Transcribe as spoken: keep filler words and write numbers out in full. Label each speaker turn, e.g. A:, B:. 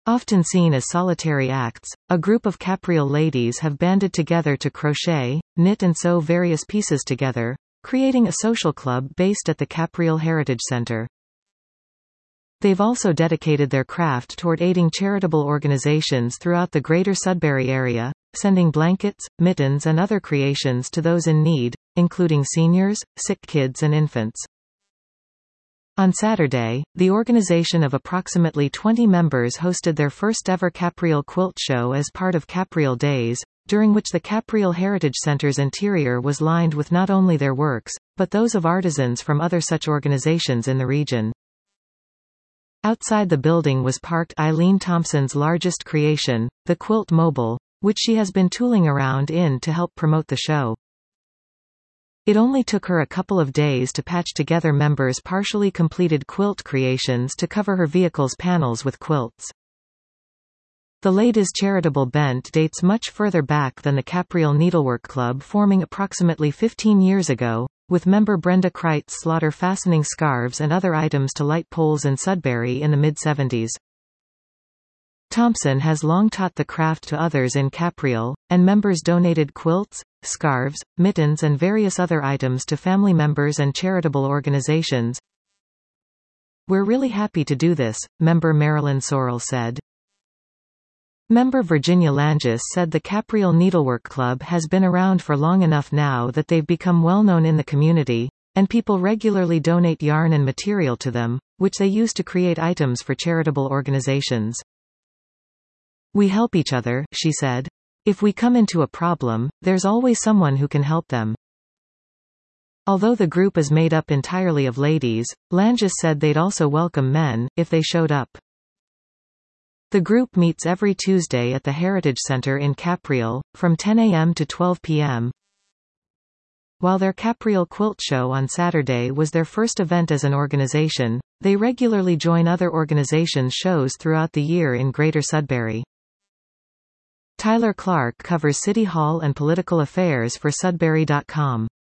A: Often seen as solitary acts, a group of Capriol ladies have banded together to crochet, knit and sew various pieces together, creating a social club based at the Capriol Heritage Center. They've also dedicated their craft toward aiding charitable organizations throughout the Greater Sudbury area, sending blankets, mittens and other creations to those in need, including seniors, sick kids and infants. On Saturday, the organization of approximately twenty members hosted their first-ever Capriol quilt show as part of Capriol Days, during which the Capriol Heritage Center's interior was lined with not only their works, but those of artisans from other such organizations in the region. Outside the building was parked Eileen Thompson's largest creation, the Quilt Mobile, which she has been tooling around in to help promote the show. It only took her a couple of days to patch together members' partially completed quilt creations to cover her vehicle's panels with quilts. The Ladies' charitable bent dates much further back than the Capriol Needlework Club, forming approximately fifteen years ago, with member Brenda Kreitz slaughter fastening scarves and other items to light poles in Sudbury in the mid seventies. Thompson has long taught the craft to others in Capriol, and members donated quilts, scarves, mittens and various other items to family members and charitable organizations. "We're really happy to do this," member Marilyn Sorrell said. Member Virginia Langis said the Capriol Needlework Club has been around for long enough now that they've become well known in the community, and people regularly donate yarn and material to them, which they use to create items for charitable organizations. "We help each other," she said. "If we come into a problem, there's always someone who can help them." Although the group is made up entirely of ladies, Langis said they'd also welcome men, if they showed up. The group meets every Tuesday at the Heritage Center in Capriol, from ten a m to twelve p m While their Capriol Quilt Show on Saturday was their first event as an organization, they regularly join other organizations' shows throughout the year in Greater Sudbury. Tyler Clark covers City Hall and political affairs for Sudbury dot com.